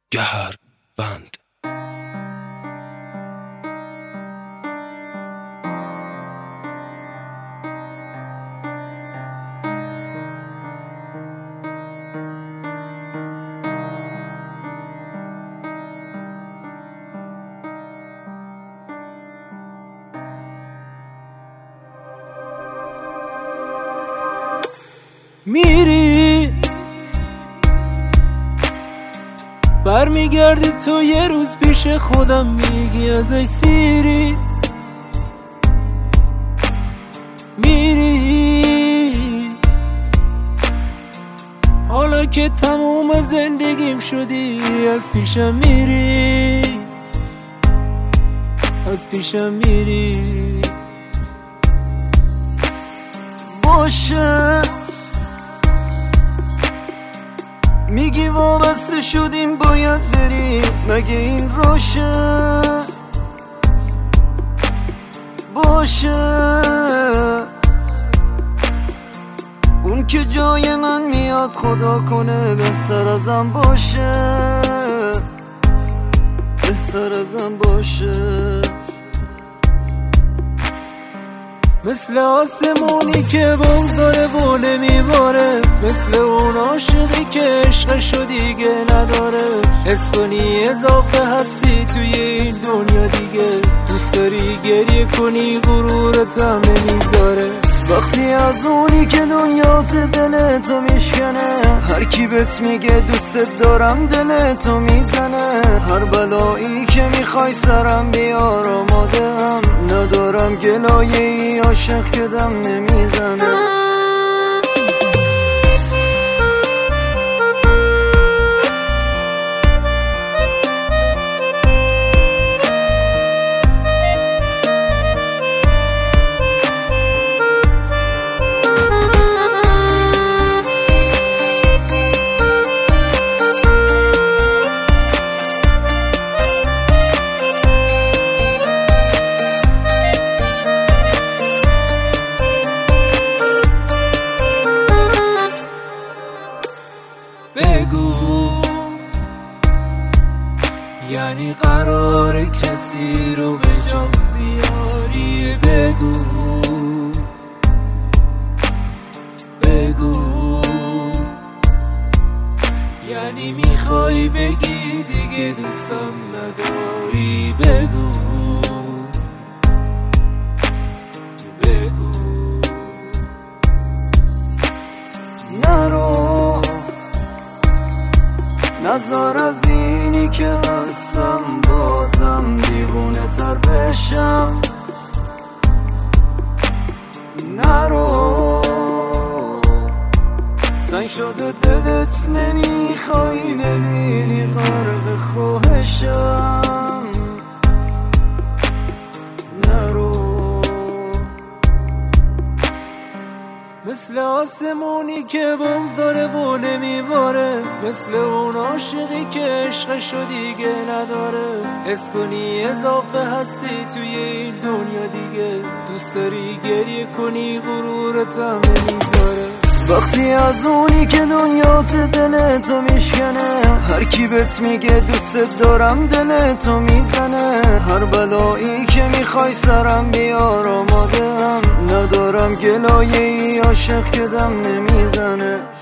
گهر بند. میری برمیگردی تو یه روز پیش خودم میگی ازش سیری. میری حالا که تموم زندگیم شدی از پیشم میری، از پیشم میری. باشه میگی وابسته شدیم باید بری، مگه این روشه؟ باشه اون که جای من میاد خدا کنه بهتر ازم باشه، بهتر ازم باشه. مثل آسمونی که بغداره و نمیباره، مثل اون عاشقی که عشقشو دیگه نداره. حس کنی اضافه هستی توی این دنیا دیگه، دوست داری گریه کنی غرورتم نمیذاره. وقتی از اونی که دنیات دلتو میشکنه، هر کی بهت میگه دوست دارم دلتو میزنه. هر بلایی که میخوای سرم بیار آماده هم، ندارم گلایه ای عاشق که دم نمیزنه. بگو یعنی قرار کسی رو به جا بیاری. بگو بگو یعنی میخوای بگی دیگه دوستم نداری. بگو بگو نرو نظر از اینی که هستم بازم دیوونه تر بشم. نرو سنگ شده دلت نمیخوای ببینی غرق خواهشم. نرو مثل آسمونی که بغض داره و نمیباره، مثل اون عاشقی که عشقشو دیگه نداره. حس کنی اضافه هستی توی این دنیا دیگه، دوست داری گریه کنی غرورتم نمیذاره. وقتی از اونی که دنیات دلتو میشکنه، هر کی بهت میگه دوست دارم دلتو میزنه. هر بلایی که میخوای سرم بیار آماده هم، ندارم گلایه ای عاشق که دم نمیزنه.